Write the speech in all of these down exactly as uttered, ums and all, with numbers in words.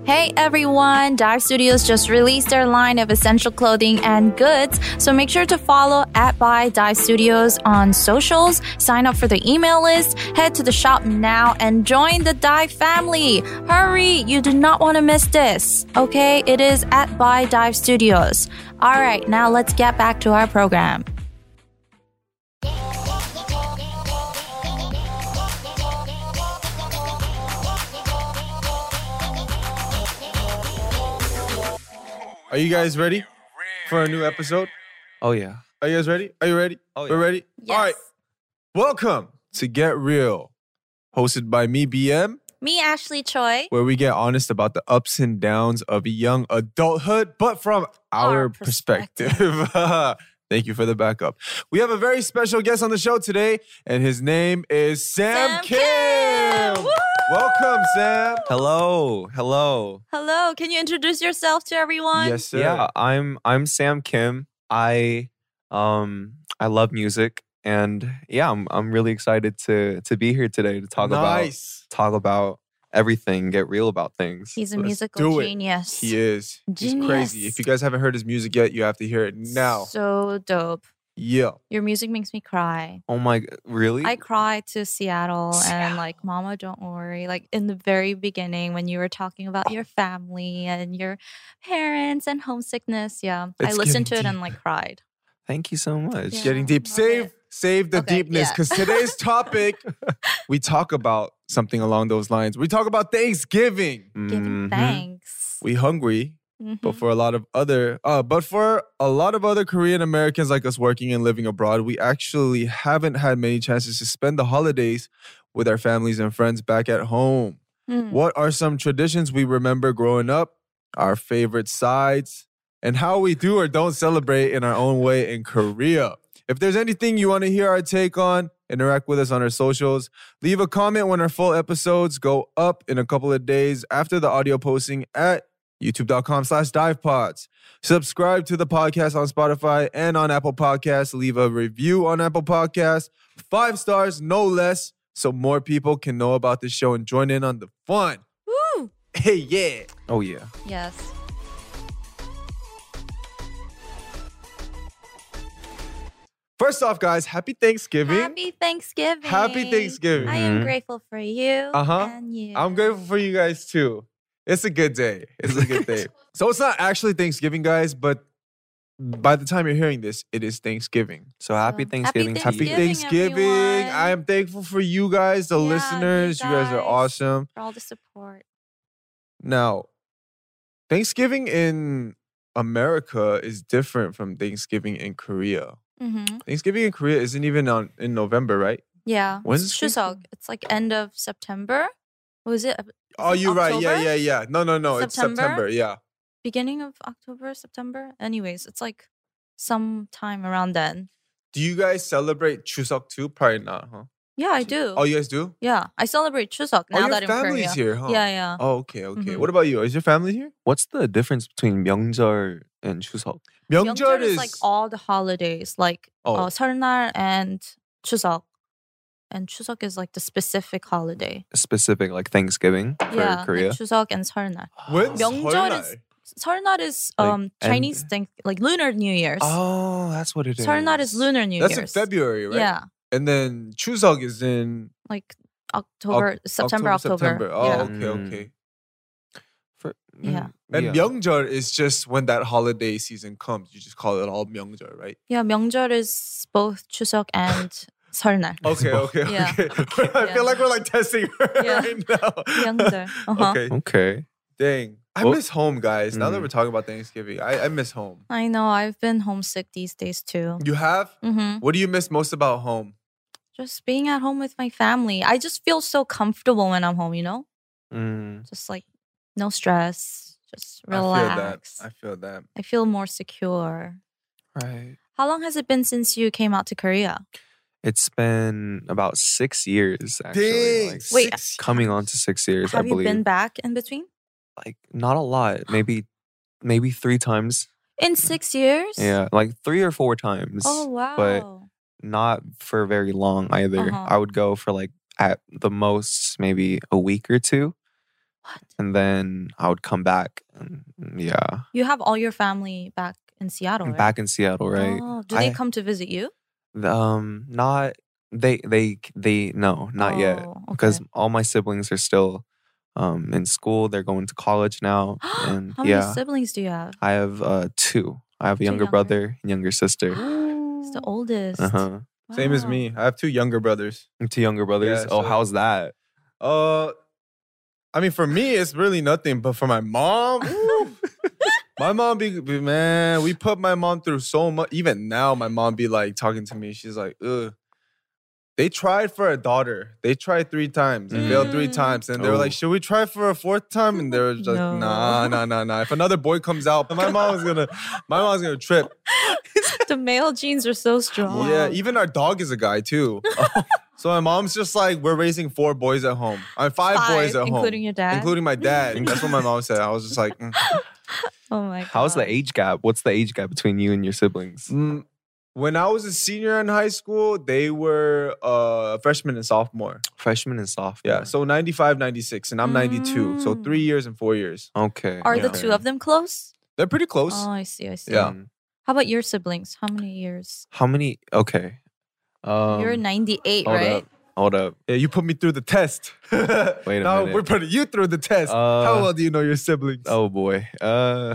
Hey everyone, Dive Studios just released their line of essential clothing and goods, so make sure to follow at by Dive Studios on socials, sign up for the email list, head to the shop now and join the Dive family. Hurry, you do not want to miss this. Okay, it is at by Dive Studios. All right, now let's get back to our program. Are you guys ready for a new episode? Oh, yeah. Are you guys ready? Are you ready? Oh, yeah. We're ready? Yes. All right. Welcome to Get Real, hosted by me, B M, Me, Ashley Choi. where we get honest about the ups and downs of young adulthood, but from our, Our perspective. perspective. Thank you for the backup. We have a very special guest on the show today, and his name is Sam, Sam Kim. Kim. Woo! Welcome, Sam. Hello. Hello. Hello, can you introduce yourself to everyone? Yes, sir. Yeah, I'm I'm Sam Kim. I um I love music, and yeah, I'm I'm really excited to to be here today to talk Nice. about talk about everything, get real about things. He's a Let's musical do it. genius. He is. He's Genius. crazy. If you guys haven't heard his music yet, you have to hear it now. So dope. Yeah. Your music makes me cry. Oh my, really? I cried to Seattle, and Seattle. like, Mama, don't worry. Like in the very beginning when you were talking about your family and your parents and homesickness. Yeah. I It's listened to getting it and like cried. Thank you so much. Yeah. Getting deep. love Save, it. save the Okay, deepness, yeah. because today's topic, we talk about something along those lines. We talk about Thanksgiving. Giving Mhm. thanks. We hungry, Mhm. but for a lot of other, uh, but for a lot of other Korean Americans like us working and living abroad, we actually haven't had many chances to spend the holidays with our families and friends back at home. Mm. What are some traditions we remember growing up, our favorite sides, and how we do or don't celebrate in our own way in Korea? If there's anything you want to hear our take on, interact with us on our socials. Leave a comment when our full episodes go up in a couple of days after the audio posting at youtube.com slash divepods. Subscribe to the podcast on Spotify and on Apple Podcasts. Leave a review on Apple Podcasts. Five stars, no less, so more people can know about the show and join in on the fun. Woo! Hey, yeah. Oh yeah. Yes. First off, guys, happy Thanksgiving. Happy Thanksgiving. Happy Thanksgiving. I am Mhm. grateful for you Uh-huh. and you. I'm grateful for you guys too. It's a good day. It's a good day. So it's not actually Thanksgiving, guys, but by the time you're hearing this, it is Thanksgiving. So happy So, Thanksgiving. happy Happy to you. Thanksgiving, Thanksgiving. everyone. I am thankful for you guys, the Yeah, you listeners. You guys are guys. awesome. For all the support. Now, Thanksgiving in America is different from Thanksgiving in Korea. Mm-hmm. Thanksgiving in Korea isn't even on in November, right? Yeah. When's it's Thanksgiving? Chuseok. It's like end of September. Was it? Is Oh, it you're right. Yeah, October? yeah, yeah. No, no, no. It's September? September. Yeah. Beginning of October, September. Anyways, it's like sometime around then. Do you guys celebrate Chuseok too? Probably not, huh? Yeah, I do. Oh, you guys do? Yeah, I celebrate Chuseok Oh, now your that I'm family's Korea. here, huh? Yeah, yeah. Oh, okay, okay. Mhm. What about you? Is your family here? What's the difference between 명절 and 추석? Myeongjeol Myeongjeol is is like all the holidays, like Oh. uh, 설날 and Chuseok. And Chuseok is like the specific holiday. Specific like Thanksgiving for yeah, Korea. like Chuseok and 설날. When's 명절 설날? is 설날 is Like, um Chinese end- thing, like Lunar New Year's. Oh, that's what it is. 설날 is Lunar New That's in Year's. February, right? Yeah, And then Chuseok is in like October, September, October. September. Oh, yeah. okay, Mm. okay. For, Yeah. mm, And yeah. Myeongjeol is just when that holiday season comes. You just call it all Myeongjeol, right? yeah, 명절 is both Chuseok and 설날. Okay, okay, Yeah. okay. I Yeah. feel like we're like testing her Yeah. right now. 명절. Uh-huh. Okay. Okay. Dang. I Well- miss home, guys. Now that Mm. we're talking about Thanksgiving, I, I miss home. I know. I've been homesick these days too. You have? Mm-hmm. What do you miss most about home? Just being at home with my family. I just feel so comfortable when I'm home, you know? Mm. Just like no stress, just I feel relax. that. I feel that. I feel more secure. Right. How long has it been since you came out to Korea? It's been about six years actually. Dang. Like, Wait, six coming on to six years, Have I you believe. been back in between? Like not a lot. Maybe maybe three times. In six years? Yeah. Like three or four times. Oh, wow. But not for very long either. Uh-huh. I would go for like at the most maybe a week or two. What? and then I would come back. And yeah, You have all your family back in Seattle, right? back in Seattle, right? Oh, do they I- come to visit you? Um, not they they they no, not yet, Oh, okay. because all my siblings are still um in school. They're going to college now, and How many yeah, siblings do you have? I have uh two. I have a Two younger younger. brother and younger sister. It's the oldest. Uh huh. Same as Wow. me. I have two younger brothers. Two younger brothers. Yeah, oh, so- how's that? Uh, I mean, for me, it's really nothing. But for my mom, woo, my mom be, be- man, we put my mom through so much. Even now, my mom be like talking to me. She's like, ugh. They tried for a daughter. They tried three times and failed three Mm. times. And they were Oh. like, should we try for a fourth time? And they were just like, No. nah, nah, nah, nah. If another boy comes out, my mom is gonna, my mom's gonna trip. The male genes are so strong. Yeah, even our dog is a guy too. So my mom's just like, we're raising four boys at home. I mean, five, Five, boys at home. including your dad? Including my dad. That's what my mom said. I was just like, mm. Oh my god. How's the age gap? What's the age gap between you and your siblings? Mm, when I was a senior in high school, they were uh, freshman and sophomore. Freshman and sophomore. Yeah, so ninety-five, ninety-six, and I'm ninety-two. So Mm. three years and four years. okay. Are the okay. two of them close? They're pretty close. Oh, I see. I see. Yeah. Mm. How about your siblings? How many years? How many? Okay. Um, You're ninety-eight, hold right? up. Hold up. Yeah, you put me through the test. Wait a now minute. we're putting you through the test. Uh, How well do you know your siblings? Oh boy. Uh.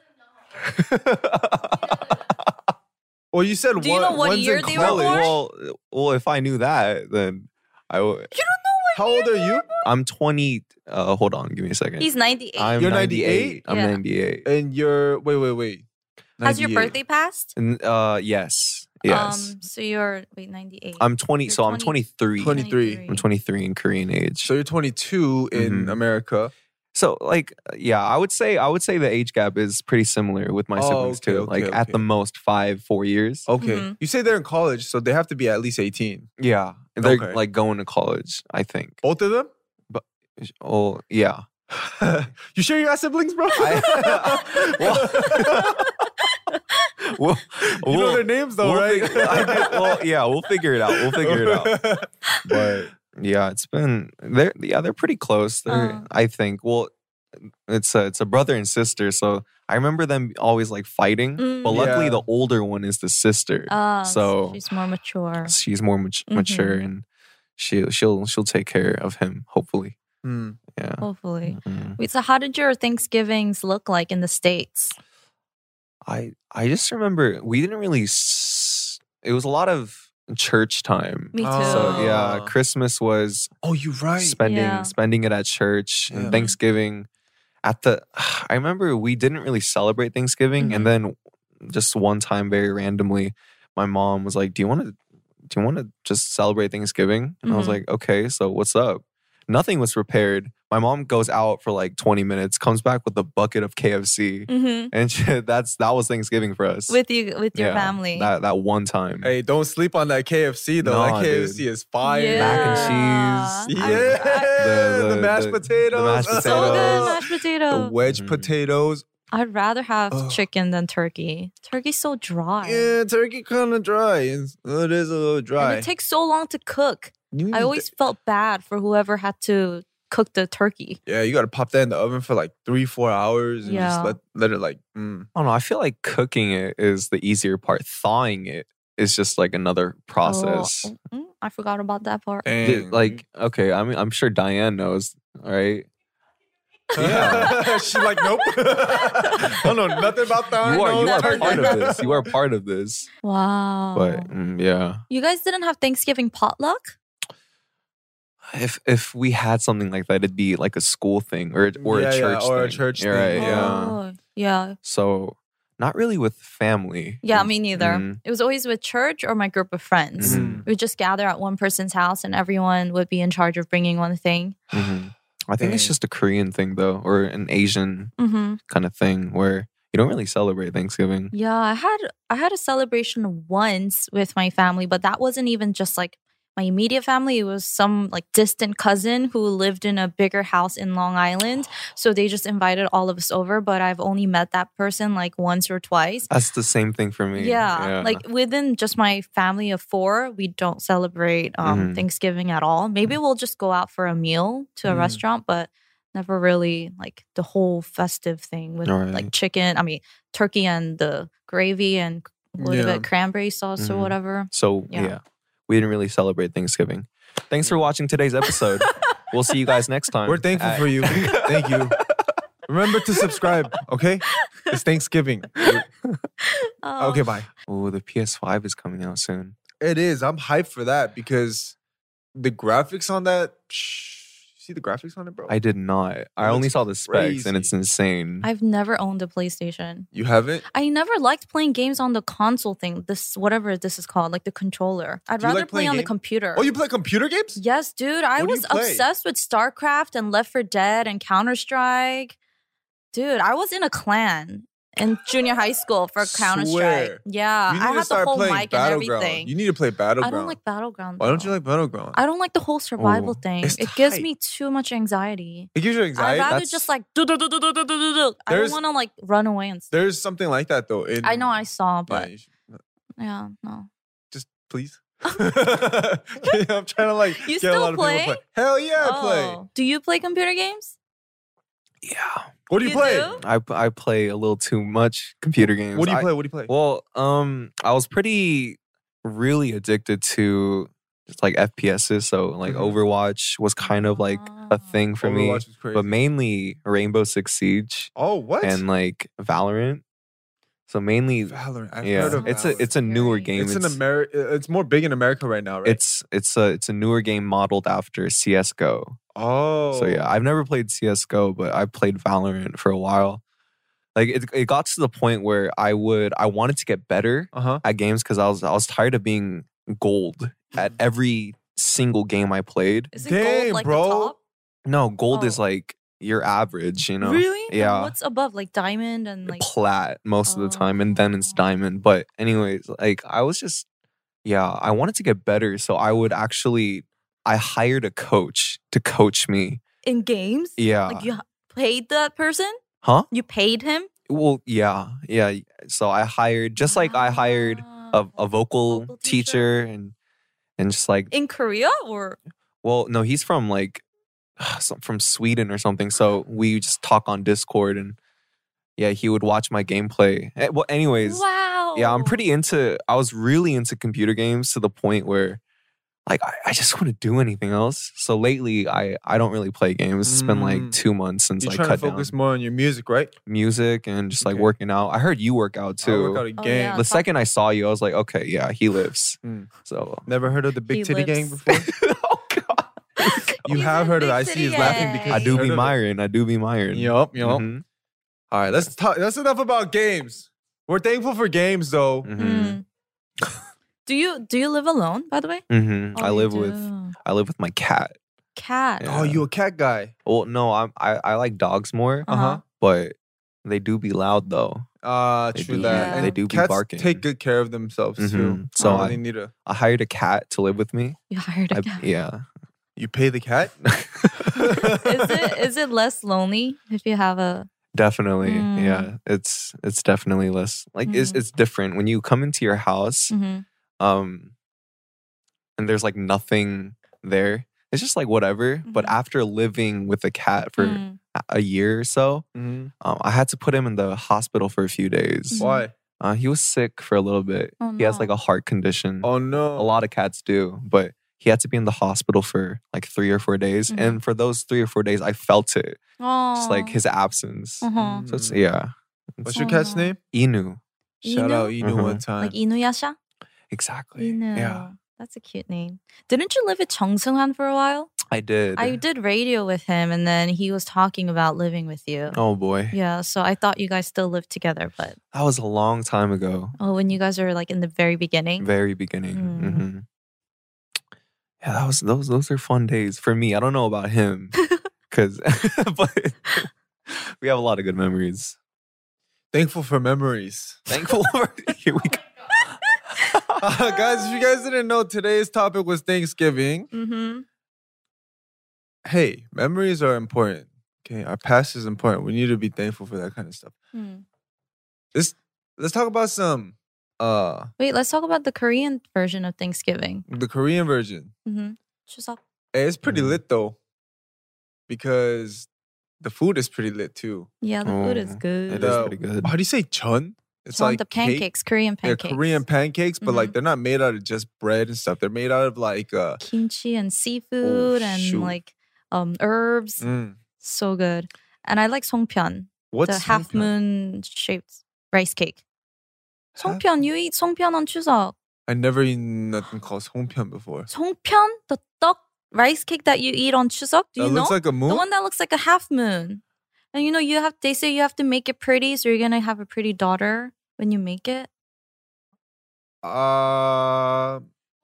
Well, you said Do you one, know what one's year in they were college. born? well, well, if I knew that, then I would. You don't know what How old year are they you? were born? I'm twenty. Uh, hold on. Give me a second. He's ninety-eight. I'm You're ninety-eight. I'm Yeah. ninety-eight. And you're wait, wait, wait. Has your ninety-eight. birthday passed? And, uh, yes. Yes. Um, so you're wait ninety-eight. I'm twenty. you're So I'm twenty twenty-three. twenty-three. I'm twenty-three in Korean age. So you're twenty-two in Mhm. America. So like yeah, I would say I would say the age gap is pretty similar with my Oh, siblings okay, too. okay, like at okay. the most five, four years. Okay. Mhm. You say they're in college, so they have to be at least eighteen. Yeah. They're Okay. like going to college, I think. Both of them? Oh yeah. You sure you got siblings, bro? Well, you know we'll- their names though, we'll right? fig- I get- well, yeah, we'll figure it out. We'll figure it out. But yeah, it's been they're yeah, they're pretty close. They're Uh. I think. Well, it's a it's a brother and sister, so I remember them always like fighting. Mm. But luckily Yeah. the older one is the sister. Ah, so she's more mature. she's more mat- Mhm. mature and she she'll she'll take care of him, hopefully. Hmm. Yeah. Hopefully. Mhm. Wait, so how did your Thanksgivings look like in the States? I I just remember we didn't really s- it was a lot of church time. Me too. Oh. So yeah, Ah. Christmas was Oh, you're right. spending Yeah. spending it at church Yeah. and Thanksgiving at the I remember we didn't really celebrate Thanksgiving Mhm. and then just one time very randomly my mom was like, "Do you want to do you want to just celebrate Thanksgiving?" And I was Mhm. like, "Okay, so what's up?" Nothing was prepared. My mom goes out for like twenty minutes, comes back with a bucket of K F C. Mm-hmm. And she, that's that was Thanksgiving for us. With you, with your Yeah, family. That that one time. Hey, don't sleep on that K F C though. Nah, that K F C dude. is fire. Mac and Yeah. cheese. I- Yeah, The- the, the- mashed the- potatoes. the mashed So good, potatoes. mashed The potato. wedge Mhm. potatoes. I'd rather have Ugh. chicken than turkey. Turkey's so dry. Yeah, turkey kind of dry. It's, it is a little dry. And it takes so long to cook. You I need always to- felt bad for whoever had to cook the turkey. yeah, you gotta pop that in the oven for like three, four hours and Yeah. just let let it like. Mm. I don't know. I feel like cooking it is the easier part. Thawing it is just like another process. Oh, mm, I forgot about that part. Did- Dang. like, okay, I mean, I'm sure Diane knows, right? Yeah, she's like, nope. I don't know nothing about that. You are no you are turkey. part of this. You are part of this. Wow. But mm, yeah, You guys didn't have Thanksgiving potluck? if if we had something like that, it'd be like a school thing or or Yeah, a yeah, church or a thing. church You're thing, Right, yeah. yeah. Oh, yeah. So not really with family. Yeah, me neither. Mhm. It was always with church or my group of friends. Mhm. We would just gather at one person's house and everyone would be in charge of bringing one thing. Mhm. I think it's Dang. just a Korean thing though, or an Asian Mm-hmm. kind of thing where you don't really celebrate Thanksgiving. Yeah, I had I had a celebration once with my family, but that wasn't even just like my immediate family. It was some like distant cousin who lived in a bigger house in Long Island. So they just invited all of us over, but I've only met that person like once or twice. That's the same thing for me. Yeah, like within just my family of four, we don't celebrate um, Mhm. Thanksgiving at all. Maybe we'll just go out for a meal to a Mhm. restaurant, but never really like the whole festive thing with Right. like chicken. I mean, turkey and the gravy and a little Yeah. bit cranberry sauce or Mhm. whatever. So Yeah. yeah. we didn't really celebrate Thanksgiving. Thanks for watching today's episode. We'll see you guys next time. We're thankful at- for you. Thank you. Remember to subscribe, okay? It's Thanksgiving. Oh. Okay, bye. Oh, the P S five is coming out soon. It is. I'm hyped for that because the graphics on that. Psh, see the graphics on it, bro? I did not. I only looks saw the specs and crazy. it's insane. I've never owned a PlayStation. You haven't? I never liked playing games on the console thing. This whatever this is called, like the controller. I'd Do you rather like play playing on the game- computer. Oh, you play computer games? Yes, dude. I What do you was play? obsessed with StarCraft and Left four Dead and Counter Strike. Dude, I was in a clan in junior high school for Counter Strike. Swear. Yeah, You need I to had the start whole playing mic and Battleground. everything. You need to play Battleground. I don't like Battleground. Why don't you though. like Battleground? I don't like the whole survival Oh, thing. it's It gives tight. me too much anxiety. It gives you I'd anxiety. rather That's- just like do do do do do do do do do. I don't There's- want to like run away and stuff. There's something like that though. In, I know I saw, Yeah, but you should- yeah, no. just please. I'm trying to like You get a still lot of play? people to play. Hell yeah, I play. Oh. Do you play computer games? Yeah. What do you, You play? do? I I play a little too much computer games. What do you I- play? What do you play? Well, um, I was pretty really addicted to just like F P S's. So like Mhm. Overwatch was kind of like a thing for me, Overwatch is crazy. but mainly Rainbow Six Siege oh, what? and like Valorant. So mainly, Valorant. I've yeah, heard of it's Valorant. a it's a newer Scary. game. It's an Ameri- It's more big in America right now, right? It's it's a it's a newer game modeled after C S G O. oh. So yeah, I've never played C S G O, but I played Valorant for a while. Like it, it got to the point where I would I wanted to get better Uh huh. at games because I was I was tired of being gold at every single game I played. Is it Dang, gold like bro. the top? No, gold is Oh. like your average, you know. Really? And Yeah. what's above, like diamond and like? Plat most of the time, and then it's Oh. diamond. But anyways, like I was just yeah, I wanted to get better, so I would actually I hired a coach to coach me. In games? Yeah. Like you h- paid that person? Huh? You paid him? Well, yeah, yeah. So I hired just like I hired a, Ah. a vocal, Vocal teacher. teacher? and and just like In Korea or? well, no, he's from like some- from Sweden or something. So we just talk on Discord and yeah, he would watch my gameplay. Eh, Well, anyways, Wow. yeah, I'm pretty into. I was really into computer games to the point where, like, I, I just want to do anything else. So lately, I I don't really play games. It's been like Mm. two months since You're I trying cut to focus down more on your music, right? music and just like Okay. working out. I heard you work out I too. work out Oh, again. yeah. The second I saw you, I was like, okay, yeah, he lives. Mm. So. Never heard of the Big He Titty Gang lives. before? oh God. You He's have a heard of it. Big I see Titty he's laughing Gang. because I he's do heard be of it. Myron. I do be Myron. Yup, yup. Mhm, All right, let's talk. That's enough about games. We're thankful for games, though. mhm, Mm. Do you do you live alone, by the way? mhm. Oh, I you live with do. I live with my cat. Cat. Yeah. Oh, you a cat guy? Well, no, I'm I, I like dogs more, Uh huh. but they do be loud though. Uh, They true do that. be- And they do be cats barking. take good care of themselves too. Mhm. So I I- really need a. I hired a cat to live with me. You hired a I, cat. yeah. You pay the cat? Is it is it less lonely if you have a? Definitely. Mm. Yeah. It's it's definitely less like it's Mm. it's different when you come into your house Mhm. um and there's like nothing there. It's just like whatever. But Mhm. after living with a cat for Mm. a- a year or so, Mhm. um, I had to put him in the hospital for a few days. Mhm. Why? Uh, he was sick for a little bit. Oh, He has like no. a heart condition. Oh no. A lot of cats do, but he had to be in the hospital for like three or four days. Mhm. And for those three or four days, I felt it, Oh. just like his absence. Uh-huh. So it's Mm. yeah, What's Oh, your cat's no. name? Inu. Shout Inu? out Inu Mhm. one time. Like Inuyasha? Exactly. Inu. Yeah, That's a cute name. Didn't you live with Chung Seung-han for a while? I did. I did radio with him, and then he was talking about living with you. Oh boy, Yeah, so I thought you guys still lived together, but that was a long time ago. oh, when you guys were like in the very beginning. Very beginning. Mm. hmm Yeah, that was those. Those are fun days for me. I don't know about him, because but we have a lot of good memories. Thankful for memories. Thankful for here we go. Uh, guys, if you guys didn't know, today's topic was Thanksgiving. Mm-hmm. Hey, memories are important. Okay, our past is important. We need to be thankful for that kind of stuff. Let's let's talk about some uh Wait, let's talk about the Korean version of Thanksgiving. the Korean version. Mm-hmm. 추석. Hey, it's pretty Mhm. lit though, because the food is pretty lit too. Yeah, the food Oh, is good. it is The- pretty good. How do you say chun? It's Chon, like the cake. pancakes, Korean Yeah, pancakes. Korean pancakes, but like Mhm. they're not made out of just bread and stuff. They're made out of like uh Kimchi and seafood and shoot. like um herbs. mm, So good. And I like songpyeon, what's the half songpyeon? moon shaped rice cake. Half- Songpyeon, you eat songpyeon on Chuseok. I never eaten nothing called songpyeon before. Songpyeon, the 떡 rice cake that you eat on Chuseok. Do you That know? looks like a moon. The one that looks like a half moon. And you know, you have they say you have to make it pretty, so you're gonna have a pretty daughter when you make it. Uh,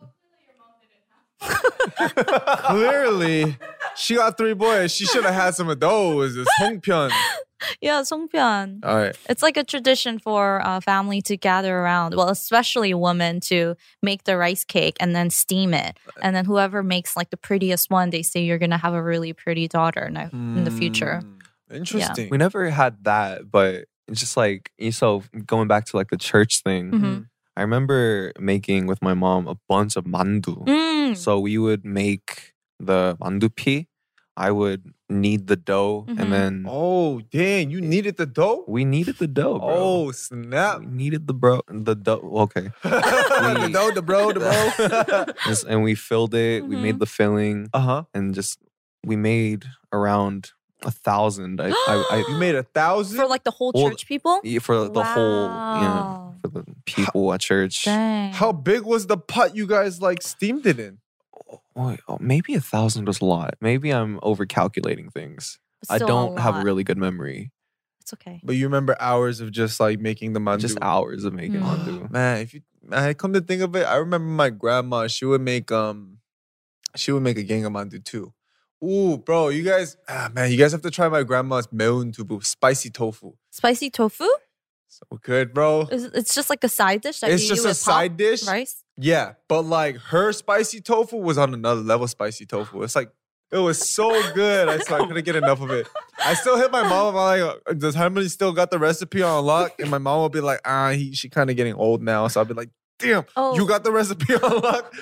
clearly, she got three boys. She should have had some of those. It's songpyeon. Yeah, songpyeon. All right. It's like a tradition for a family to gather around. Well, especially women to make the rice cake and then steam it. And then whoever makes like the prettiest one, they say you're gonna have a really pretty daughter in, in the future. Mm, Interesting. We never had that, but it's just like so going back to like the church thing. Mhm. I remember making with my mom a bunch of mandu. Mm. So we would make the mandu pi. I would knead the dough, Mhm. and then Oh, dang. You needed the dough? we kneaded the dough, bro. Oh, snap. We needed the bro, the dough. Okay, the dough, the bro, the bro. Just- and we filled it. We Mhm. made the filling, uh huh. and just we made around a thousand. I, I, You I made a thousand? For like the whole Well, church people? yeah, for the whole, yeah, Wow. for the people at church. Dang. How big was the pot you guys like steamed it in? Oh, oh, maybe a thousand was a lot. Maybe I'm over calculating things. But I still don't have a lot. really good memory. It's okay. But you remember hours of just like making the mandu. Just hours of making Mm. mandu. Man, if you I come to think of it, I remember my grandma. She would make um, she would make a gang of mandu too. Ooh, bro, you guys, ah, man, you guys have to try my grandma's meun tubu, spicy tofu. Spicy tofu? So good, bro. Is It's just like a side dish that It's you just eat a with pop side dish. rice? Yeah, but like her spicy tofu was on another level. Spicy tofu. It's like it was so good. I, so I couldn't get enough of it. I still hit my mom. I'm like, uh, does Harmony still got the recipe on lock? And my mom will be like, ah, he, she kind of getting old now. So I'll be like, damn, Oh. you got the recipe on lock.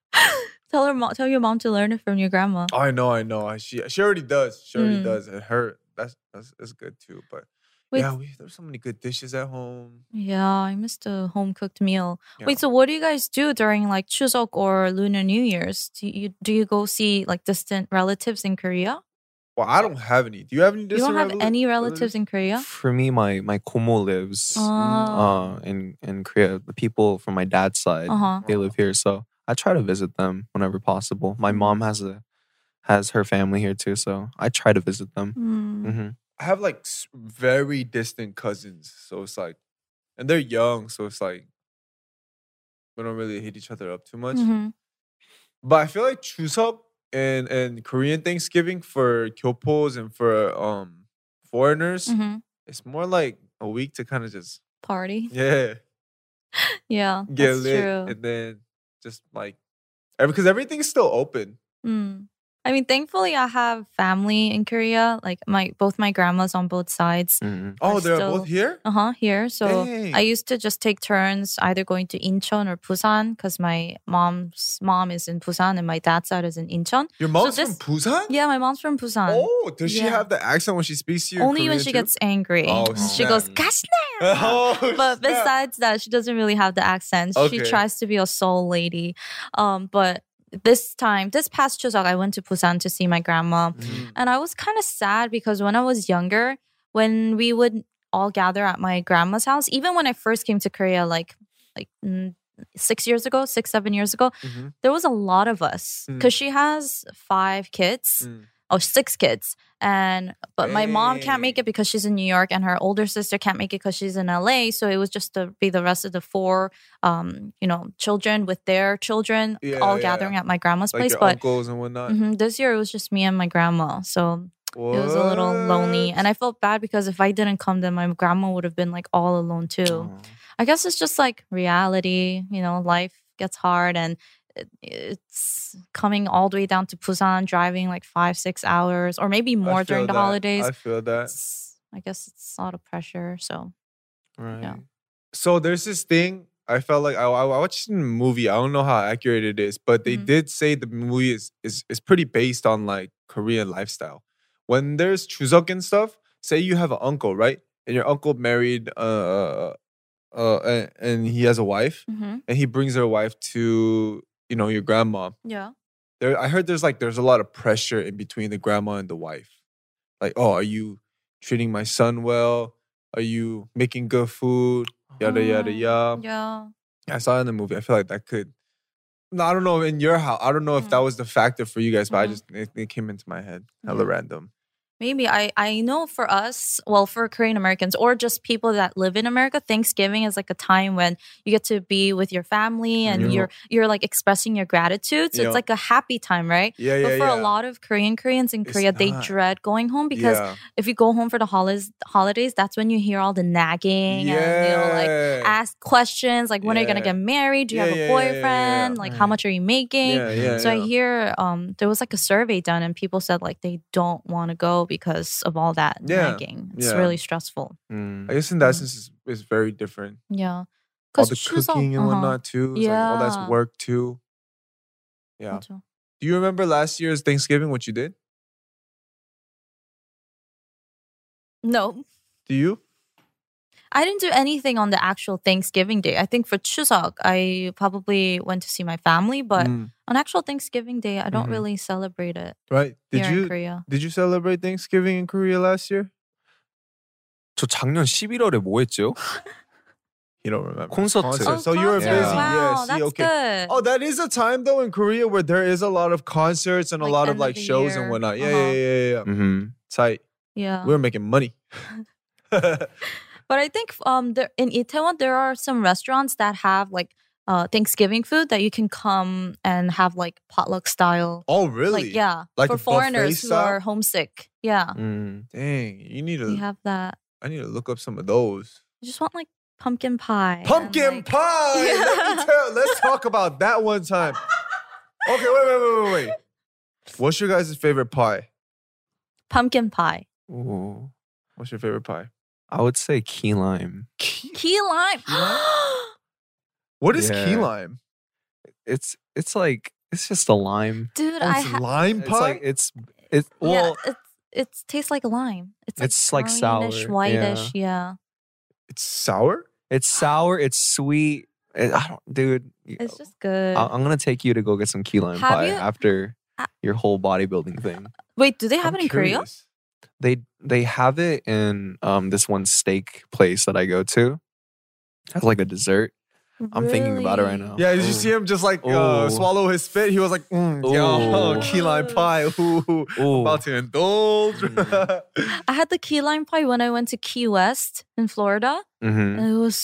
Tell her, mo- tell your mom to learn it from your grandma. I know, I know. I- She she already does. She already Mm. does. And her that's that's, that's good too. But Wait. yeah, we, there's so many good dishes at home. Yeah, I missed a home cooked meal. Yeah. Wait, so what do you guys do during like Chuseok or Lunar New Year's? Do you do you go see like distant relatives in Korea? Well, I don't have any. Do you have any? You don't have distant any rel- relatives in Korea? For me, my my komo lives Oh. uh, in in Korea. The people from my dad's side, Uh-huh. they live here, so I try to visit them whenever possible. My Mm. mom has a has her family here too, so I try to visit them. Mm. hmm I have like s- very distant cousins, so it's like, and they're young, so it's like we don't really hit each other up too much. Mhm. But I feel like Chuseok and and Korean Thanksgiving for Kyopos and for um foreigners, Mhm. it's more like a week to kind of just Party. yeah Yeah, get that's lit, true. and then just like because everything's still open. Mm. I mean, thankfully, I have family in Korea. Like my both my grandmas on both sides. hmm Oh, Are they're still- both here. Uh huh. Here, so Dang. I used to just take turns either going to Incheon or Busan because my mom's mom is in Busan and my dad's side is in Incheon. Your mom's this- from Busan. Yeah, my mom's from Busan. Oh, does she Yeah. have the accent when she speaks to you? in Only when Korean she too? gets angry. Oh, she snap. goes, "Gasna!" Oh, But snap. besides that, she doesn't really have the accent. She Okay. tries to be a soul lady. Um, but this time, this past Chuseok, I went to Busan to see my grandma. Mm. And I was kind of sad because when I was younger, when we would all gather at my grandma's house, even when I first came to Korea, like like mm, six years ago, six, seven years ago, Mhm. there was a lot of us Mm. because she has five kids. Mm. Oh, six kids. And but my mom can't make Dang. it because she's in New York and her older sister can't make it because she's in L A. So it was just to be the rest of the four um, you know, children with their children Yeah, all yeah. gathering at my grandma's Like place. your But uncles and whatnot. mhm, this year it was just me and my grandma. So it was a little lonely. What? And I felt bad because if I didn't come, then my grandma would have been like all alone too. Oh. I guess it's just like reality, you know, life gets hard and it, it's coming all the way down to Busan, driving like five, six hours or maybe I more during feel the that. holidays. I feel that. It's- I guess it's a lot of pressure. So Right. Yeah. So there's this thing. I felt like I, I watched a movie. I don't know how accurate it is, but they Mhm. did say the movie is, is is pretty based on like Korean lifestyle. when there's Chuseok and stuff, say you have an uncle, right? And your uncle married uh uh and, and he has a wife Mm-hmm. and he brings their wife to, you know, your grandma. Yeah. There I heard there's like there's a lot of pressure in between the grandma and the wife. Like, oh, are you treating my son well? Are you making good food? Yada yada Mm, yada. Yeah. I saw it in the movie. I feel like that could. No, I don't know in your house. I don't know if that Mm. was the factor for you guys, but I Mhm. just it, it came into my head. Hella Yeah. random. Maybe I I know for us, well, for Korean Americans or just people that live in America, Thanksgiving is like a time when you get to be with your family and Yeah. you're you're like expressing your gratitude. So Yeah. it's like a happy time, right? Yeah, yeah, But for yeah. a lot of Korean Koreans in It's Korea, they not. dread going home because yeah. if you go home for the holidays, holidays, that's when you hear all the nagging and you know like Yeah. ask questions like when are you gonna Yeah. get married? Do you Yeah, have yeah, a yeah, yeah, yeah, boyfriend? yeah. Like how Right. much are you making? Yeah, yeah, So I yeah. hear um there was like a survey done and people said like they don't want to go because of all that Yeah, nagging. It's yeah. really stressful. Mm. I guess in that Mm. sense, it's, it's very different. Yeah. All 'Cause the 추석- cooking and uh-huh. whatnot too. It's like all that's Yeah. work too. Yeah. 맞아. Do you remember last year's Thanksgiving? What you did? No. Do you? I didn't do anything on the actual Thanksgiving day. I think for Chuseok, I probably went to see my family, but Mm, on actual Thanksgiving day, I don't Mhm. really celebrate it right. Did here in you Korea. did you celebrate Thanksgiving in Korea last year? 저 작년 십일월에 뭐 했죠? You don't remember. 콘서트. Oh, So you were concert. busy. Yeah. Yeah. Wow, See, that's okay. good. Oh, that is a time though in Korea where there is a lot of concerts and a Like lot end of of like the shows year. and whatnot. Yeah, Uh-huh. yeah, yeah, yeah, yeah. Mm-hmm. Tight. Yeah. We were making money. But I think um there in Itaewon there are some restaurants that have like uh Thanksgiving food that you can come and have like potluck style. Oh, really? Like yeah, Like for a buffet foreigners who style? are homesick. Yeah, Mm. Dang, you need to. we have that. I need to look up some of those. I just want like pumpkin pie. and, Pumpkin like- pie. Let Yeah. me tell. Let's talk about that one time. Okay, wait, wait, wait, wait, wait. What's your guys' favorite pie? Pumpkin pie. Ooh. What's your favorite pie? I would say key lime. Key lime. What is key Yeah. lime? It's it's like it's just a lime. Dude, Oh, I it's ha- lime It's pie. like it's it well yeah, it it tastes like lime. It's like It's like sour, greenish, whitish. Yeah. it's sour. it's sour, it's sweet. It- I don't dude. It's just good. I- I'm gonna take you to go get some key lime Have pie you- after Uh, your whole bodybuilding thing. Wait, do they have I'm it in Korea? curious. They they have it in um this one steak place that I go to. It has like a dessert. I'm thinking about it right Really? now. Yeah, did you Ooh. see him just like uh, Ooh. swallow his spit? He was like, mm, yo, Ooh. key lime pie. Ooh, Ooh. about to indulge. Mm. I had the key lime pie when I went to Key West in Florida. Mhm. And it was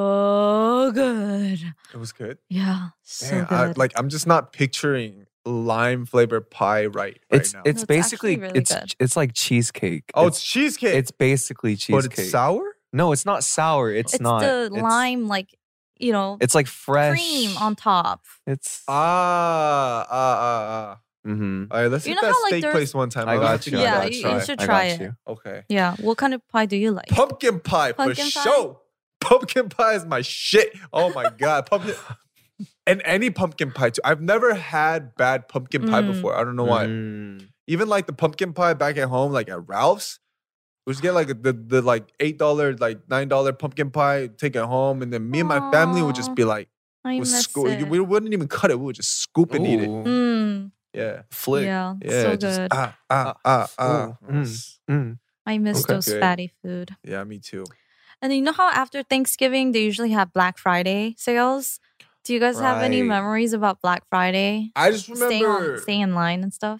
so good. It was good. Yeah, so Damn, good. I, like I'm just not picturing lime flavored pie right right It's now. it's No, it's basically actually really it's good. it's like cheesecake. oh, it's cheesecake. it's basically but cheesecake. it's sour. No, it's not sour. It's, it's not. the It's- lime, like, you know, It's like fresh cream on top. It's Ah, ah, ah, ah. mhm. All right, let's You hit know that how, like, steak there's- place one time. I I'll got have to you. give I Yeah, that got a you- you. you try. should I try got it. you. Okay. Yeah. What kind of pie do you like? Pumpkin pie for Pumpkin pie? sure. Pumpkin pie is my shit. Oh my god, pumpkin. And any pumpkin pie too. I've never had bad pumpkin pie Mm. before. I don't know why. Mm. Even like the pumpkin pie back at home, like at Ralph's, we just get like the the like eight dollar, like nine dollar pumpkin pie, take it home, and then me and my family would just Aw. be like, I would miss scoop, it. we wouldn't even cut it. We would just scoop and eat it. Ooh. Mm, Yeah, Flick. yeah, yeah, so just good. ah ah ah ah. Ooh, mm. Mm. I miss Okay. those Good. fatty food. Yeah, me too. And you know how after Thanksgiving they usually have Black Friday sales? Do you guys have any Right. memories about Black Friday? I just Staying remember. on, staying in line and stuff.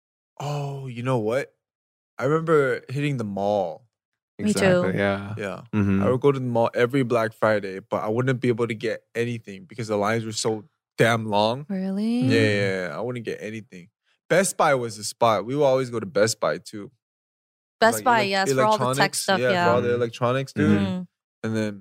Oh, you know what? I remember hitting the mall. Me too. Exactly. Yeah. Yeah. Mhm. I would go to the mall every Black Friday, but I wouldn't be able to get anything because the lines were so damn long. Really? Yeah, yeah, yeah. I wouldn't get anything. Best Buy was the spot. We would always go to Best Buy too. Best Like Buy, elec- yes, for all the tech electronics, stuff. Yeah, Yeah. for all the electronics, dude. Mhm. And then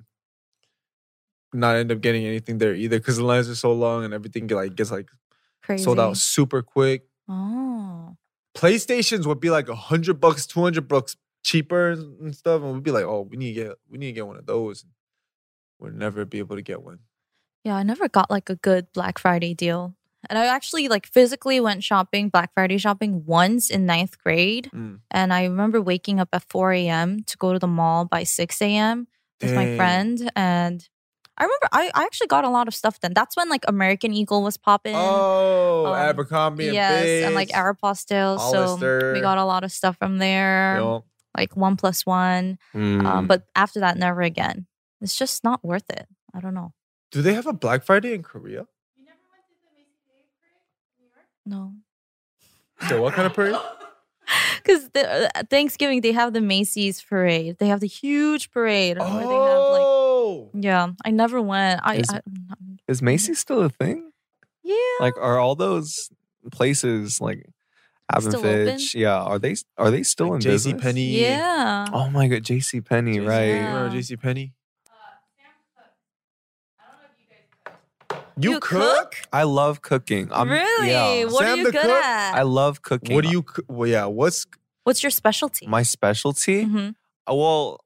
not end up getting anything there either because the lines are so long and everything get, like gets like Crazy. sold out super quick. Oh. PlayStations would be like a hundred bucks, two hundred bucks cheaper and and stuff, and we'd be like, "Oh, we need to get, we need to get one of those." We'll never be able to get one. Yeah, I never got like a good Black Friday deal. And I actually like physically went shopping, Black Friday shopping once in ninth grade. Mm. And I remember waking up at four a.m. to go to the mall by six a.m. with my Dang. friend. And I remember I, I actually got a lot of stuff then. That's when like American Eagle was popping. Oh, Um, Abercrombie and yes, Fitch. and like Aeropostale. So Hollister. we got a lot of stuff from there. Yo. Like one plus one. Mm. Um, but after that, never again. It's just not worth it. I don't know. Do they have a Black Friday in Korea? No. So what kind of parade? Because the, uh, Thanksgiving, they have the Macy's parade. They have the huge parade. Where they have like, Oh. yeah, I never went. I, Is- I Is Macy's still a thing? yeah. Like, are all those places like Abin Still Fitch? Yeah, are they are they still in J C business? Penney. Yeah. Oh my god, J C Penney, right? Yeah. J C Penney. You You, cook? cook? I love cooking. I'm, Really? Yeah. What Sam are you the good cook? at? I love cooking. What do you? coo- Well, yeah. What's What's your specialty? My specialty? hmm Uh, Well,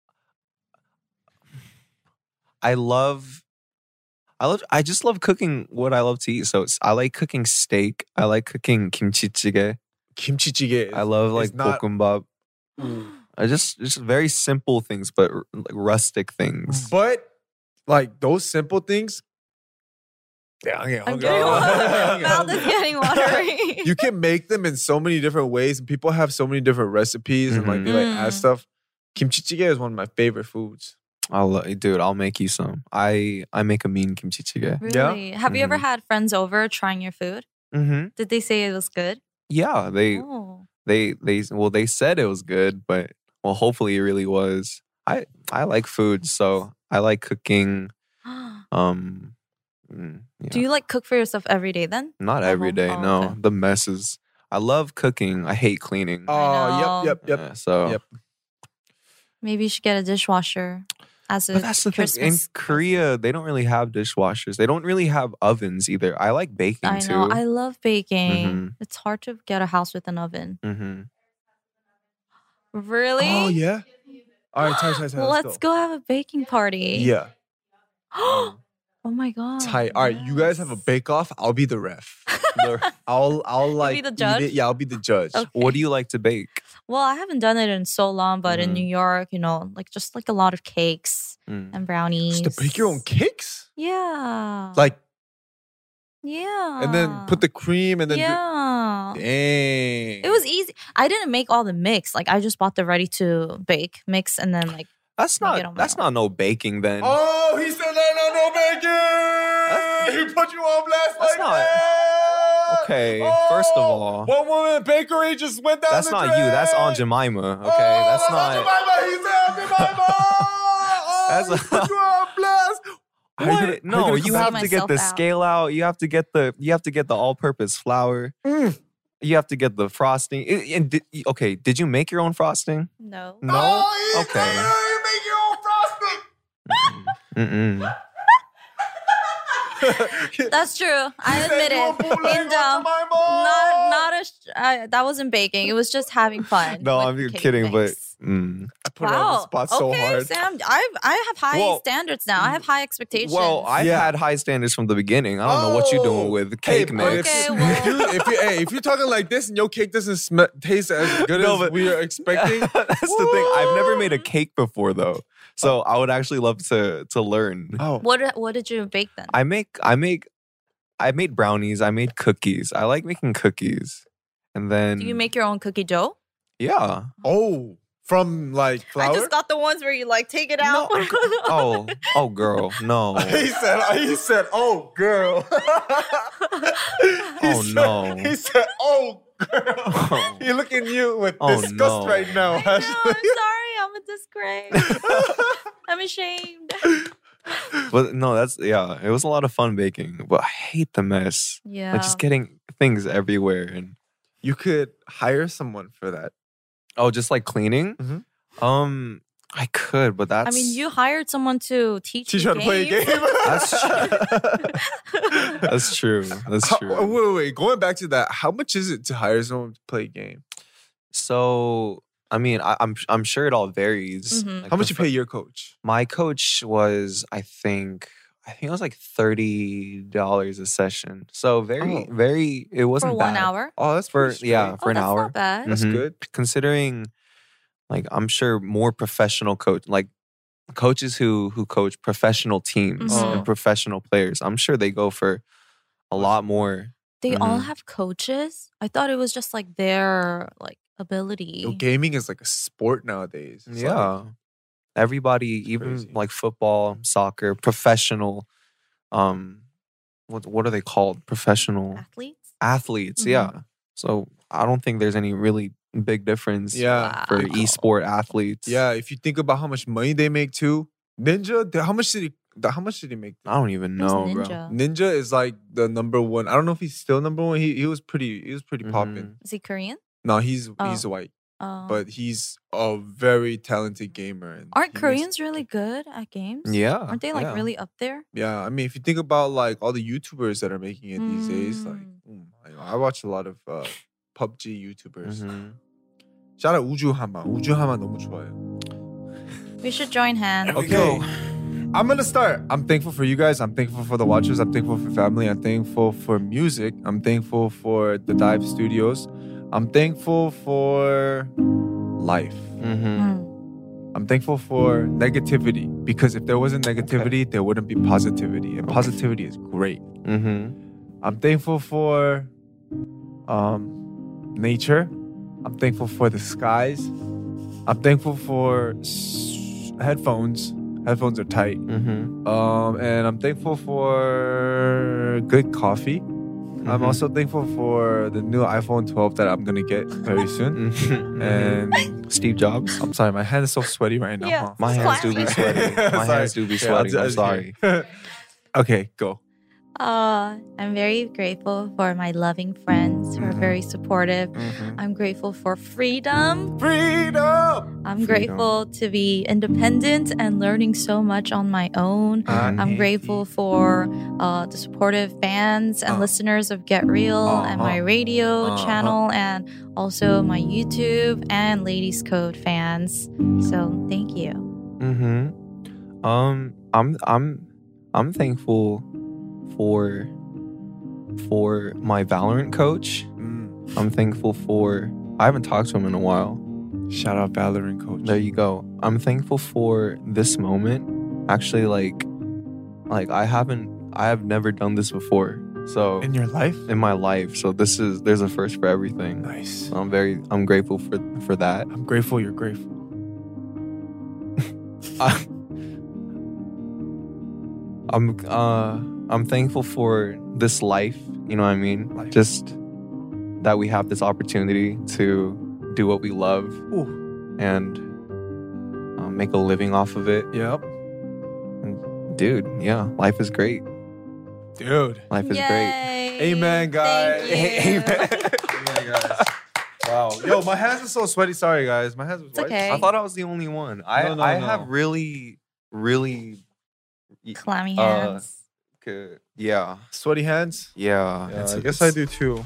I love, I love, I just love cooking what I love to eat. So it's, I like cooking steak. I like cooking kimchi jjigae. kimchi jjigae? I love like It's not- bokkeumbap. I just, just very simple things, but r- like rustic things. But like those simple things. Yeah, I'm getting I'm hungry. getting I'm water. getting Mouth is hungry. getting watery. You can make them in so many different ways, and people have so many different recipes, and like they like add Mm. stuff. Kimchi jjigae is one of my favorite foods. I'll, lo- dude, I'll make you some. I, I make a mean kimchi jjigae. Really? Have you ever Mhm. had friends over trying your food? Mm-hmm. Did they say it was good? Yeah, they, Oh. they, they, well, they said it was good, but well, hopefully it really was. I, I like food, so I like cooking. Um, mm, yeah. Do you like cook for yourself every day then? Not at every home? day, Oh, no. okay. The messes. I love cooking. I hate cleaning. Oh, know. yep, yep, yep. Yeah, so, Yep. Maybe you should get a dishwasher as a but that's the thing. In Christmas Korea, they don't really have dishwashers. They don't really have ovens either. I like baking I too. know. I love baking. Mhm. It's hard to get a house with an oven. hmm Really? Oh yeah. All right, tight, tight, tight. Well, let's, let's go. have a baking party. Yeah, oh my god. tight. All right, you guys have a yes. bake off. I'll be the ref. I'll I'll like the eat judge? it. Yeah, I'll be the judge. Okay. What do you like to bake? Well, I haven't done it in so long, but in Mhm. New York, you know, like just like a lot of cakes Mm. and brownies. Just to bake your own cakes, Yeah. like, yeah. and then put the cream and then. do- yeah. Dang. It was easy. I didn't make all the mix. Like I just bought the ready to bake mix and then like That's Make it not. on my That's own. not no baking then. Oh, he said no, no, no bacon. He put you on blast That's like not- that. Okay, first of all- one woman bakery just went down. That's the not you. That's drain. Aunt Jemima. Okay, Oh, that's Aunt not. Jemima. He said Aunt Jemima. Oh, That's he a- put you on blast. How you What? gonna- how No, gonna you come have back? to get myself the out. scale out. You have to get the. You have to get the all-purpose flour. Mm. You have to get the frosting. I- And did, okay, did you make your own frosting? no. No. Oh, he Okay. said, "Hey, you make your own frosting. Mm-mm. That's true. I He said admit you a it. bootleg In Aunt the- Jemima. Not not a sh- I, that wasn't baking. It was just having fun. No, with I'm the cake kidding, mix. but mm. I put her on Wow. the spot so okay, hard. Sam. I I have high Well, standards now. I have high expectations. well, I've Yeah. had high standards from the beginning. I don't know what you're doing Oh. with Hey, cake but mix. If, Okay, if well- you, if you, hey, if you're talking like this and your cake doesn't sm- taste as good No, as but- we are expecting, That's the thing. I've never made a Woo. cake before though, so I would actually love to to learn. oh, what what did you bake then? I make I make I made brownies. I made cookies. I like making cookies, and then Do you make your own cookie dough? yeah. oh, from like flour. I just got the ones where you like take it out. Oh oh girl, no. he said, he said, oh girl. He Oh, said- no. He said, oh girl. Oh. He looking at you with Oh, disgust no. right now, I know, I'm Ashley. sorry. I'm a disgrace. I'm ashamed. But no, that's yeah. It was a lot of fun baking, but I hate the mess. Yeah. Like just getting things everywhere and You could hire someone for that. oh, just like cleaning. Mhm. Um, I could, but that's I mean, you hired someone to teach, Teach you you how to play a games. game. That's that's true. That's How- true. wait, wait, wait. Going back to that, how much is it to hire someone to play a game? So I mean, I, I'm I'm sure it all varies. Mhm. Like How much the you fir- pay your coach? My coach was, I think, I think it was like thirty dollars a session. So very, Oh. very. It wasn't For one bad. hour? Oh, that's For pretty straight. yeah, for oh, an that's hour. not bad. That's Mhm. good. Considering, like, I'm sure more professional coach, like coaches who who coach professional teams Mhm. and professional players. I'm sure they go for a lot more. They all Mhm. have coaches? I thought it was just like their like ability. Yo, gaming is like a sport nowadays. It's like- Yeah, everybody, even crazy. like football, soccer, professional. Um, what what are they called? Professional Athletes? athletes. Mhm. Yeah. So I don't think there's any really big difference. yeah. For Wow. esport athletes. Yeah, if you think about how much money they make too, Ninja, th- how much did he? th- How much did he make? I don't even Who's know, bro. Ninja? Ninja is like the number one. I don't know if he's still number one. He he was pretty. He was pretty Mhm. popping. Is he Korean? No, he's he's Oh. white, Oh. but he's a very talented gamer. And Aren't he makes- Koreans really good at games? Yeah. Aren't they like yeah. really up there? Yeah, I mean, if you think about like all the YouTubers that are making it these days, like Mm. oh my, I watch a lot of uh, P U B G YouTubers. Mhm. Shout out 우주하마. 우주하마 너무 좋아요. We should join hands. Okay. I'm gonna start. I'm thankful for you guys. I'm thankful for the watchers. I'm thankful for family. I'm thankful for music. I'm thankful for the Dive Studios. I'm thankful for life. Mhm. Mm. I'm thankful for negativity because if there wasn't negativity, there wouldn't be positivity, and positivity is great. Mhm. I'm thankful for um, nature. I'm thankful for the skies. I'm thankful for s- headphones. Headphones are tight. Mhm. Um, and I'm thankful for good coffee. I'm Mhm. also thankful for the new iPhone twelve that I'm gonna get very soon. Mhm. And Steve Jobs. I'm sorry, my hand is so sweaty right now. Yeah. huh? My hands do be Classic. sweaty. My Sorry. hands do be Yeah, I'll sweaty. do- I'm I'll- sorry. Okay, go. Uh, I'm very grateful for my loving friends who are Mhm. very supportive. I'm grateful for freedom. Freedom. I'm Freedom. grateful to be independent and learning so much on my own. Mhm. I'm grateful for uh, the supportive fans and Uh. listeners of Get Real and my Uh-huh. radio Uh-huh. channel and also my YouTube and Ladies Code fans. So thank you. Mm-hmm. Um, I'm I'm I'm thankful for for my Valorant coach. Mm. I'm thankful for I haven't talked to him in a while. Shout out Valorant coach. There you go. I'm thankful for this moment. Actually, like like I haven't I have never done this before. So In your life? in my life. So this is there's a first for everything. Nice. So I'm very I'm grateful for for that. I'm grateful you're grateful. I- I'm uh I'm thankful for this life, you know what I mean? Life. Just that we have this opportunity to do what we love Ooh. and uh, make a living off of it. Yep. Dude, yeah, life is great. Dude. Life is great. Yay. Amen, guys. Thank you. Amen. Amen, guys. Wow. Yo, my hands are so sweaty. Sorry, guys. My hands was It's white. okay. I thought I was the only one. I No, no, I no. have really really Clammy Uh, hands. good. Yeah. Sweaty hands? Yeah. Yeah, it's- I guess it's- I do too.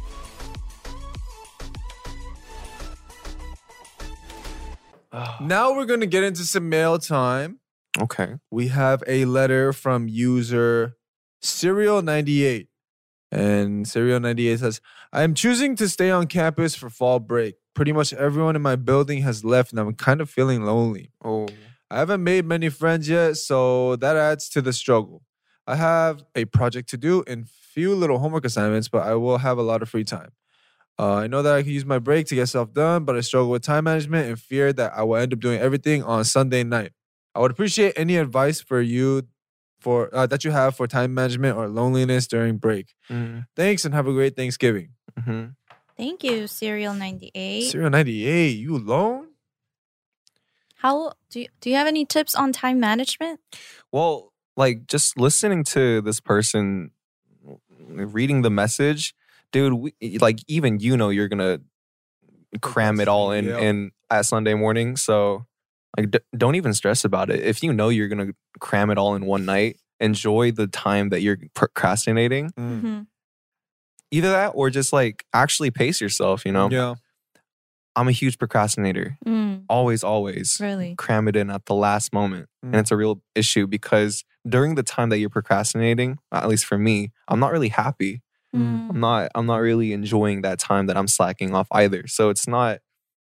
Now we're going to get into some mail time. Okay. We have a letter from user Serial ninety-eight. And Serial ninety-eight says, I am choosing to stay on campus for fall break. Pretty much everyone in my building has left and I'm kind of feeling lonely. Oh. I haven't made many friends yet, so that adds to the struggle. I have a project to do and few little homework assignments, but I will have a lot of free time. Uh, I know that I can use my break to get stuff done, but I struggle with time management and fear that I will end up doing everything on Sunday night. I would appreciate any advice for you for uh, that you have for time management or loneliness during break. Mm, Thanks and have a great Thanksgiving. mhm. Thank you, Serial ninety-eight. Serial ninety-eight, you alone? How do you, do you have any tips on time management? Well, like just listening to this person reading the message, dude, we, like even you know you're gonna cram it all in Yeah. in at Sunday morning. So like d- don't even stress about it. If you know you're gonna cram it all in one night, enjoy the time that you're procrastinating. Mm. Mhm. Either that or just like actually pace yourself, you know? Yeah. I'm a huge procrastinator. Mm, Always, always really? cram it in at the last moment. Mm. And it's a real issue because during the time that you're procrastinating, at least for me, I'm not really happy. Mm. I'm not I'm not really enjoying that time that I'm slacking off either. So it's not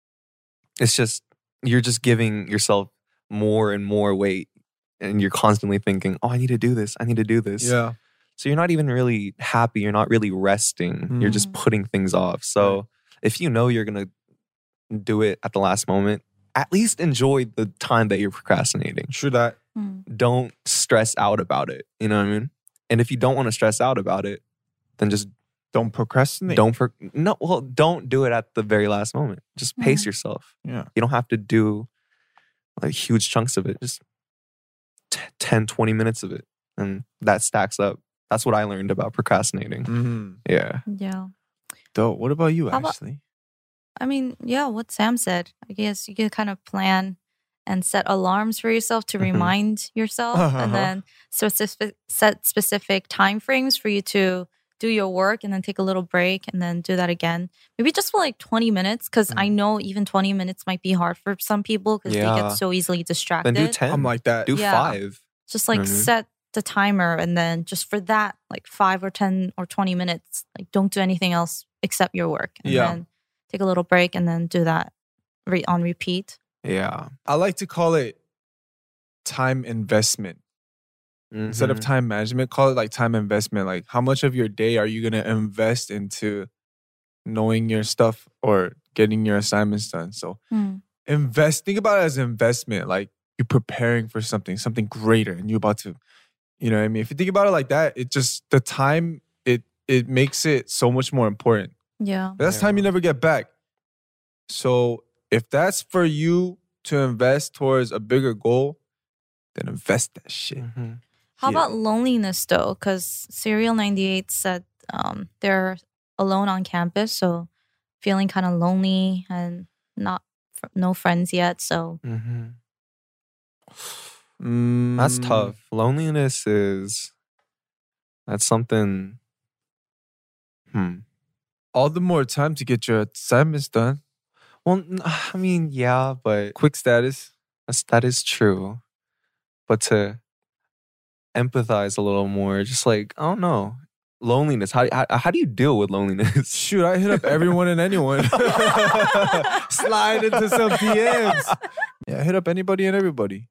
it's just you're just giving yourself more and more weight and you're constantly thinking, "Oh, I need to do this. I need to do this." Yeah. So you're not even really happy, you're not really resting. You're just Mm. putting things off. So Right. if you know you're going to do it at the last moment, at least enjoy the time that you're procrastinating. True that. Mm. Don't stress out about it. You know what I mean? And if you don't want to stress out about it, then just Don't procrastinate. don't for no well don't do it at the very last moment. Just pace Mm. yourself. Yeah. You don't have to do like huge chunks of it. Just t- ten, twenty minutes of it. And that stacks up. That's what I learned about procrastinating. Mm-hmm. Yeah. Yeah. Dope. What about you, How about- Ashley? I mean, yeah, what Sam said. I guess you can kind of plan and set alarms for yourself to Mhm. remind yourself, Uh-huh. and then specific, set specific time frames for you to do your work, and then take a little break, and then do that again. Maybe just for like twenty minutes, because I Mm. know even twenty minutes might be hard for some people because they Yeah. get so easily distracted. Then do ten. I'm like that. do Yeah. five. Just like Mhm. set the timer, and then just for that, like five or ten or twenty minutes, like don't do anything else except your work, and Yeah. then take a little break, and then do that re- on repeat. Yeah. I like to call it time investment. Instead of Mhm. time management, call it like time investment. Like, how much of your day are you going to invest into knowing your stuff or getting your assignments done? So, Mm. invest, think about it as investment. Like, you're preparing for something, something greater, and you're about to, you know what I mean? If you think about it like that, it just, the time, it it makes it so much more important. Yeah. That's time you Yeah. never get back. So, if that's for you to invest towards a bigger goal, then invest that shit. Mhm. How Yeah. about loneliness though? Because Serial ninety-eight said um, they're alone on campus, so feeling kind of lonely and not fr- no friends yet. So Mhm. Mm, That's tough. Loneliness is that's something. Hmm. All the more time to get your assignments done. Well, n- I mean, yeah, but Quick status. that's, that is true. But to empathize a little more, just like I don't know, loneliness. How how, how do you deal with loneliness? Shoot, I hit up everyone and anyone. Slide into some D Ms. Yeah, hit up anybody and everybody.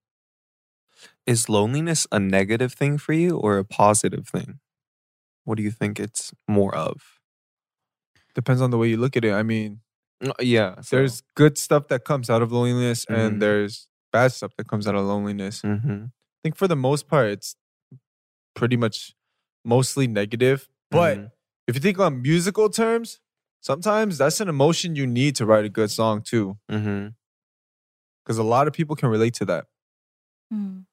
Is loneliness a negative thing for you or a positive thing? What do you think it's more of? Depends on the way you look at it. I mean, Uh, Yeah, so- there's good stuff that comes out of loneliness Mhm. and there's bad stuff that comes out of loneliness. I Mhm. think for the most part, it's pretty much mostly negative. But Mhm. if you think on musical terms, sometimes that's an emotion you need to write a good song too. Mhm. Because a lot of people can relate to that. mm.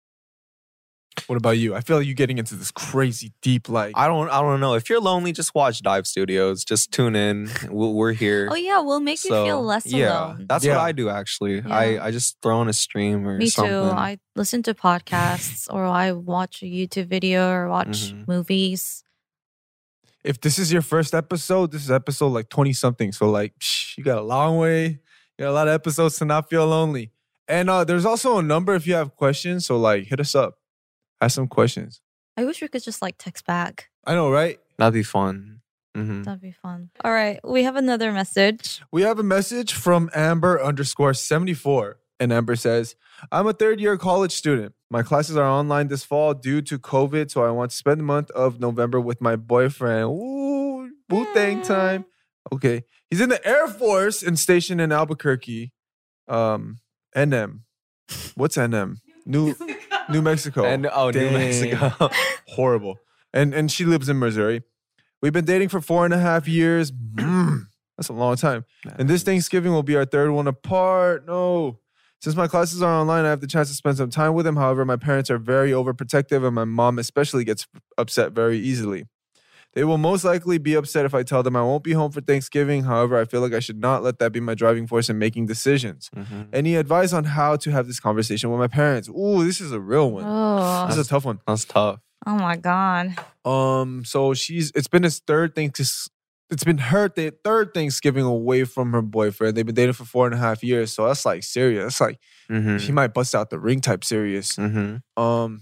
What about you? I feel like you're getting into this crazy deep, like, I don't I don't know. If you're lonely, just watch Dive Studios. Just tune in. We'll, we're here. oh yeah, we'll make you feel less yeah, alone. that's Yeah. what I do actually. Yeah. I, I just throw on a stream or Me something. too. I listen to podcasts or I watch a YouTube video or watch Mhm. movies. if this is your first episode, this is episode like twenty something. So, like, psh, you got a long way. You got a lot of episodes to not feel lonely. And uh, there's also a number if you have questions. So, like, hit us up. Ask some questions. I wish we could just like text back. I know, right? That'd be fun. Mhm. That'd be fun. All right, we have another message. We have a message from Amber underscore seventy-four. And Amber says, I'm a third year college student. My classes are online this fall due to COVID. So I want to spend the month of November with my boyfriend. Ooh, Wu-Tang time. Okay. He's in the Air Force and stationed in Albuquerque. Um, N M. What's N M? New New Mexico. And oh, New Dang. Mexico. Horrible. And and she lives in Missouri. We've been dating for four and a half years. Mm, that's a long time. And this Thanksgiving will be our third one apart. No. Since my classes are online, I have the chance to spend some time with him. However, my parents are very overprotective and my mom especially gets upset very easily. They will most likely be upset if I tell them I won't be home for Thanksgiving. However, I feel like I should not let that be my driving force in making decisions. Mhm. Any advice on how to have this conversation with my parents? Ooh, this is a real one. Oh, This is a tough one. That's tough. oh my god. Um, so she's it's been his third thing to it's been her th- third Thanksgiving away from her boyfriend. They've been dating for four and a half years. So that's like serious. That's like, Mm-hmm. he might bust out the ring type serious. Mm-hmm. Um,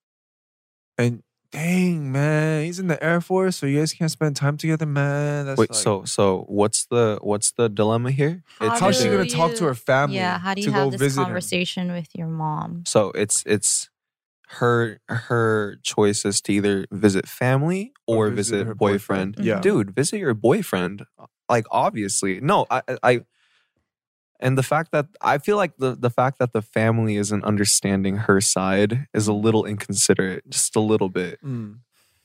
and dang, man, he's in the Air Force, so you guys can't spend time together, man. That's Wait, like, so so what's the what's the dilemma here? How how's she do gonna talk to you- her family? Yeah, how do you to go have this visit him? conversation with your mom? So it's it's her her choice is to either visit family or, Or visit, visit her boyfriend. boyfriend. Yeah. Dude, visit your boyfriend. Like obviously, no, I I. And the fact that I feel like the the fact that the family isn't understanding her side is a little inconsiderate, just a little bit. Mm.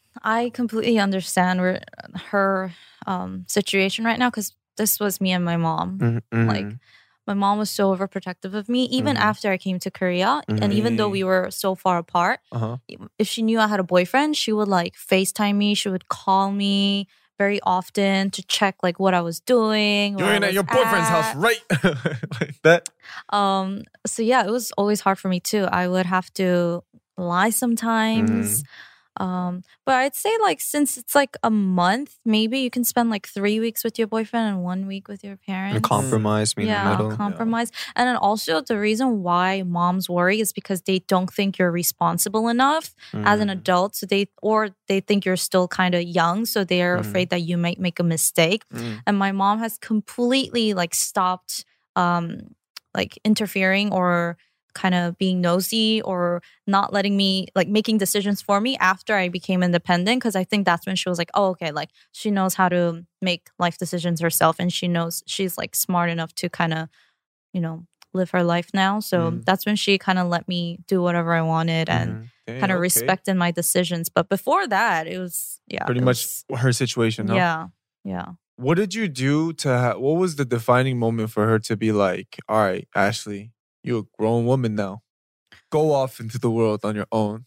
I completely understand where her um, situation right now because this was me and my mom. Mhm. Like, my mom was so overprotective of me, even Mhm. after I came to Korea. And even though we were so far apart, Uh-huh. if she knew I had a boyfriend, she would like FaceTime me. She would call me very often to check like what I was doing. You where I ain't at was your boyfriend's at. house, right? Like that. Um, so yeah, it was always hard for me too. I would have to lie sometimes. Um, but I'd say like since it's like a month, maybe you can spend like three weeks with your boyfriend and one week with your parents. And compromise me in the Yeah, middle. compromise. And then also the reason why moms worry is because they don't think you're responsible enough as an Mm. adult. So they or they think you're still kind of young, so they're Mhm. afraid that you might make a mistake. Mm. And my mom has completely like stopped um like interfering or kind of being nosy or not letting me like making decisions for me after I became independent, because I think that's when she was like, oh, okay, like she knows how to make life decisions herself and she knows she's like smart enough to kind of, you know, live her life now. So Mm. that's when she kind of let me do whatever I wanted and Mhm. Dang, kind of okay. respected my decisions. But before that, it was yeah, Pretty it much was- her situation, huh? yeah, yeah. What did you do to ha- what was the defining moment for her to be like, all right, Ashley, you're a grown woman now. Go off into the world on your own.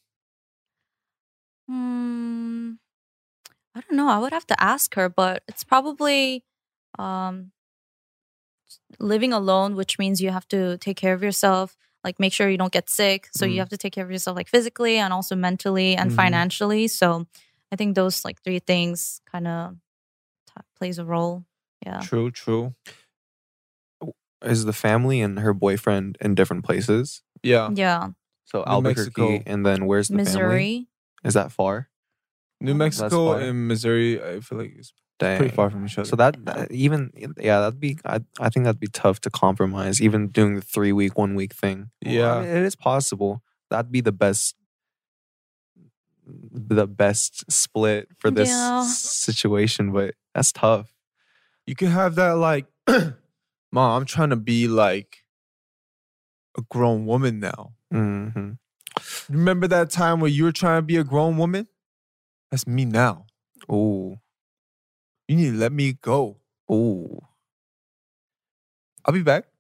Hmm. I don't know. I would have to ask her, but it's probably um, living alone, which means you have to take care of yourself, like make sure you don't get sick. So Mm. you have to take care of yourself, like physically and also mentally and Mhm. financially. So I think those like three things kind of t- plays a role. Yeah. True, true. Is the family and her boyfriend in different places? Yeah. Yeah. So New Albuquerque, Mexico. and then where's the family? Missouri. Is that far? New Oh, that's Mexico far. and Missouri, I feel like it's Dang. pretty far from each other. So that, that even yeah, that'd be I I think that'd be tough to compromise. Even doing the three week, one week thing. Well, Yeah. I mean, it is possible. That'd be the best, the best split for this Yeah. s- situation. But that's tough. you can have that like, Mom, I'm trying to be like a grown woman now. hmm Remember that time where you were trying to be a grown woman? That's me now. Ooh, You need to let me go. ooh. I'll be back.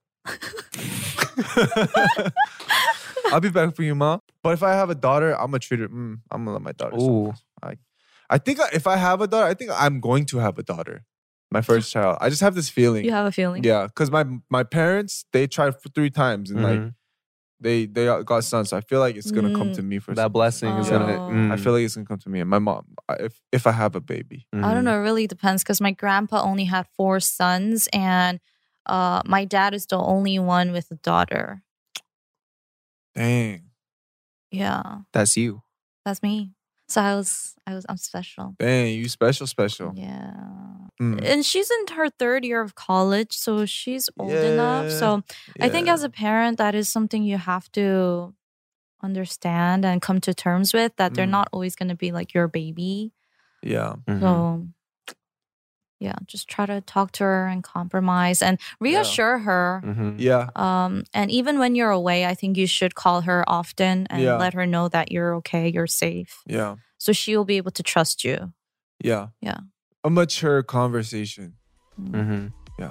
I'll be back for you, Mom. But if I have a daughter, I'm gonna treat her. Mm, I'm gonna let my daughter. Ooh. I, I think I- if I have a daughter, I think I'm going to have a daughter. My first child. I just have this feeling. You have a feeling? Yeah, because my my parents they tried for three times and like Mhm. they they got sons, so I feel like it's gonna come Mm. to me for That some- blessing is Yeah. gonna. Oh. mm, I feel like it's gonna come to me and my mom I- if if I have a baby. I don't mhm. know. It really depends because my grandpa only had four sons, and uh, my dad is the only one with a daughter. Dang, Yeah, That's you. that's me. So I was, I was, I'm special. dang, you special, special. Yeah, Mm. and she's in her third year of college, so she's old enough. Yeah, So I think Yeah. as a parent, that is something you have to understand and come to terms with that they're Mm. not always going to be like your baby. yeah, Mhm. So, yeah, just try to talk to her and compromise and reassure her. Mhm. yeah, Um, and even when you're away, I think you should call her often and Yeah. let her know that you're okay, you're safe. yeah, So she'll be able to trust you. yeah, Yeah. A mature conversation. Mhm.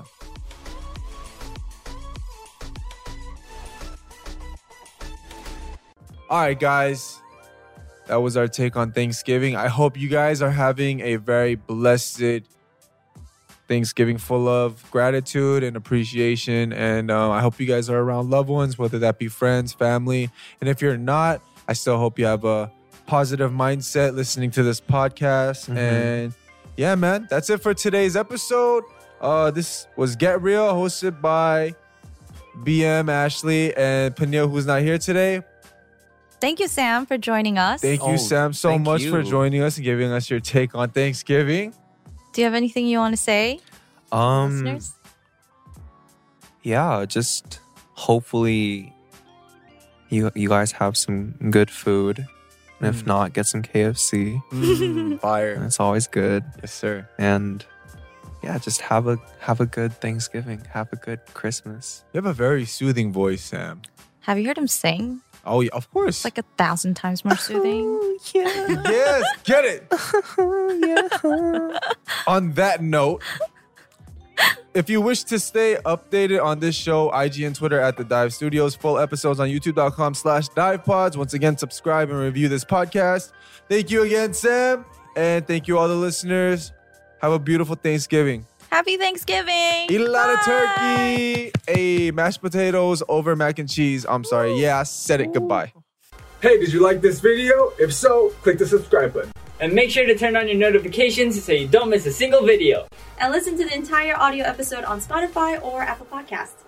All right, guys. That was our take on Thanksgiving. I hope you guys are having a very blessed Thanksgiving full of gratitude and appreciation. And uh, I hope you guys are around loved ones, whether that be friends, family. And if you're not, I still hope you have a positive mindset listening to this podcast. Mhm. And yeah, man, that's it for today's episode. Uh, this was Get Real, hosted by B M, Ashley, and Peniel, who's not here today. Thank you, Sam, for joining us. Thank you, Oh, Sam, so thank much you. for joining us and giving us your take on Thanksgiving. Do you have anything you want to say, Um, listeners? yeah, just hopefully you you guys have some good food. And if Mm. not, get some K F C. Mm, And fire. it's always good. Yes, sir. And yeah, just have a have a good Thanksgiving. Have a good Christmas. You have a very soothing voice, Sam. Have you heard him sing? Oh, yeah, of course. It's like a thousand times more soothing. yeah. Yes, get it. yeah. On that note, if you wish to stay updated on this show, I G and Twitter at The Dive Studios. Full episodes on youtube.com slash divepods. Once again, subscribe and review this podcast. Thank you again, Sam. And thank you all the listeners. Have a beautiful Thanksgiving. Happy Thanksgiving. Eat a lot of Bye. turkey. Hey, mashed potatoes over mac and cheese. I'm sorry. Yeah, I said it. Goodbye. Hey, did you like this video? If so, click the subscribe button. And make sure to turn on your notifications so you don't miss a single video. And listen to the entire audio episode on Spotify or Apple Podcasts.